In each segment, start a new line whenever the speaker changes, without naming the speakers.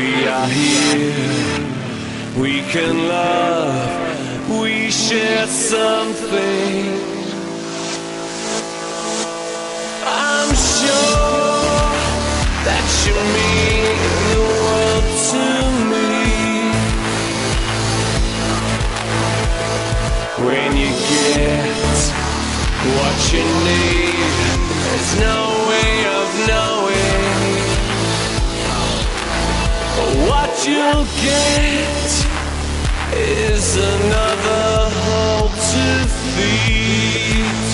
We are here, we can love, we share something. I'm sure that you mean the world to me. When you get what you need, there's no way of knowing. What you'll get is another hole to feed.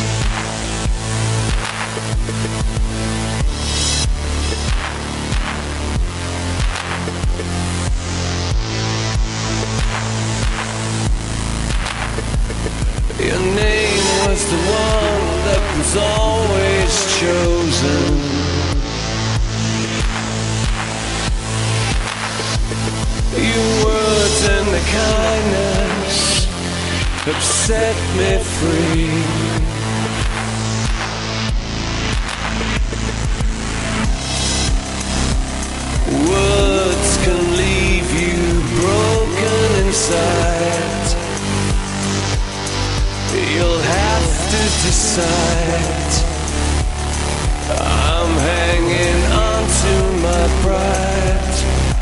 Your name was the one that was always chosen. Your words and the kindness have set me free. Words can leave you broken inside. You'll have to decide. I'm hanging on to my pride.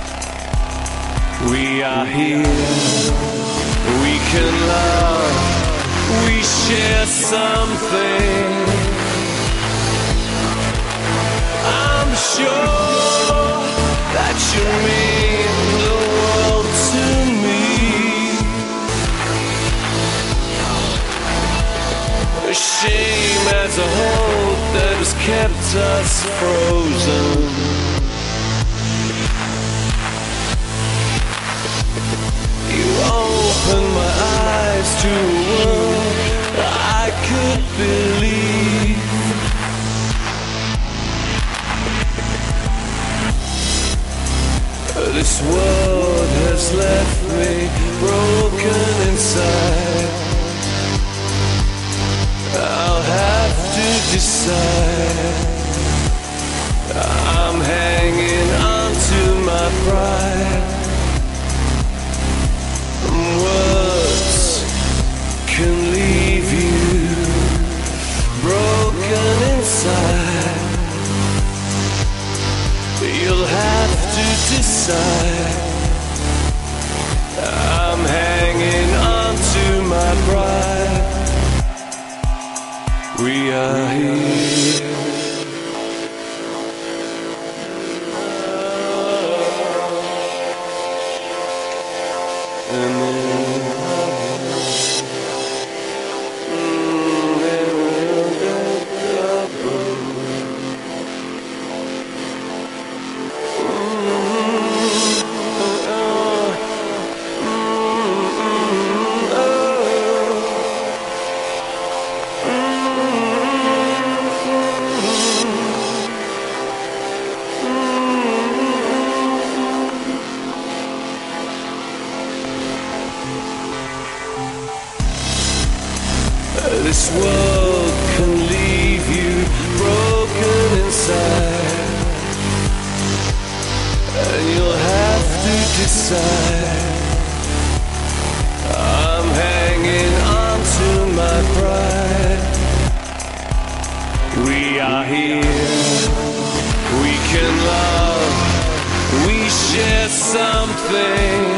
We are here, we can love, we share something. I'm sure that you mean the world to me. A shame as a hope that has kept us frozen. Open my eyes to a world I could believe. This world has left me broken inside. I'll have to decide. I'm hanging on to my pride. Words can leave you broken inside. You'll have to decide. I'm hanging on to my pride. We are here. This world can leave you broken inside, and you'll have to decide. I'm hanging on to my pride. We are here, we can love, we share something.